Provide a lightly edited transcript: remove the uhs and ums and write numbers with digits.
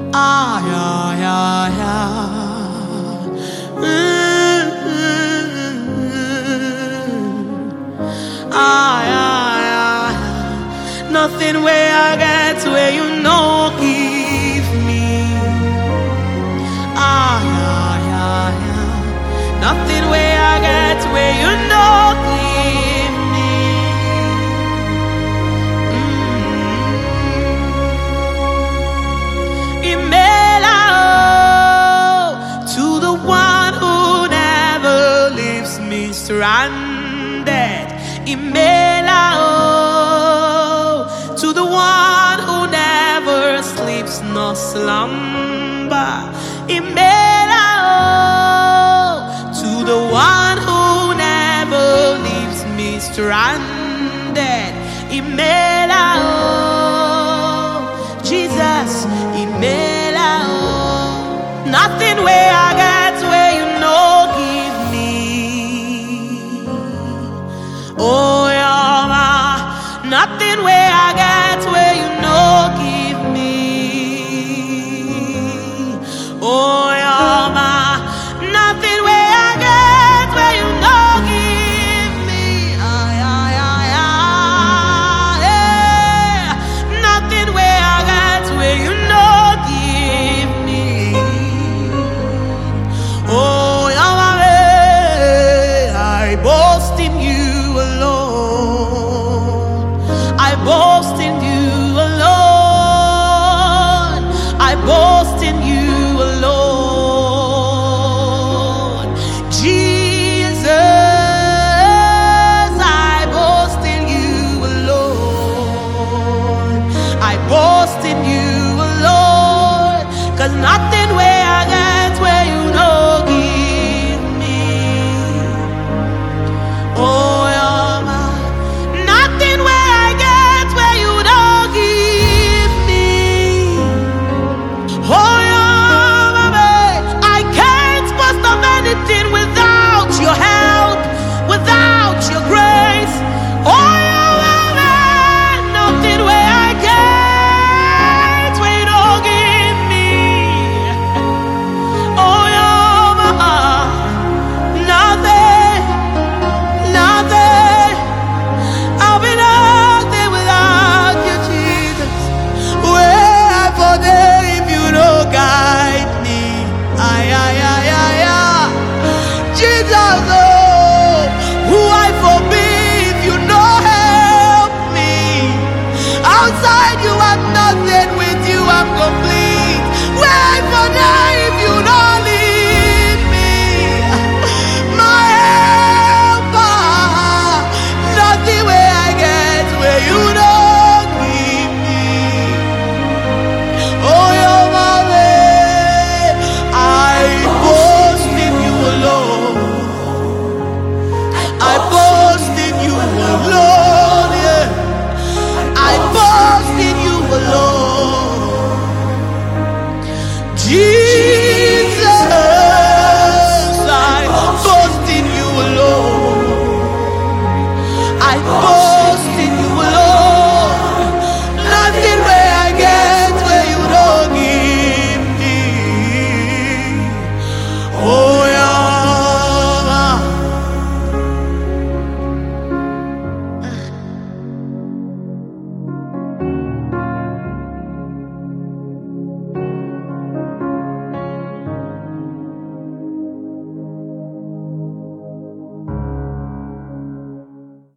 Ah, yeah, yeah, yeah. Ah, yeah, yeah, yeah. Nothing where I get where you know give me. Ah, yeah, yeah, yeah. Nothing where I get where you know give me. Imela to the one who never leaves me stranded. Imela to the one who never sleeps nor slumber. Imela to the one who never leaves me stranded. Imela Jesus, Imela nothing where I get where you know give me. Oh, Yama, nothing where I get where you know give me. Oh, Yama, nothing where I get where you know give me. Ay, ay, ay, ay, yeah. Nothing where I get where you know give me. Oh, Yama, I boast in you alone. I boast in you alone. I boast in you alone. Jesus, I boast in you alone. I boast in you alone. 'Cause nothing where I get where you know give me. Oh, Yama, nothing where I get where you don't give me. Oh, Yama, I can't boast of anything without your help, without your grace. Oh, Yama, nothing where I get where you don't give me. Oh, Yama, nothing, nothing. I'll be nothing without you, Jesus. Where for there if you don't guide me? Ay, ay, ay, ay, ay. Jesus, oh, who I forbid if you don't help me. Outside you are nothing.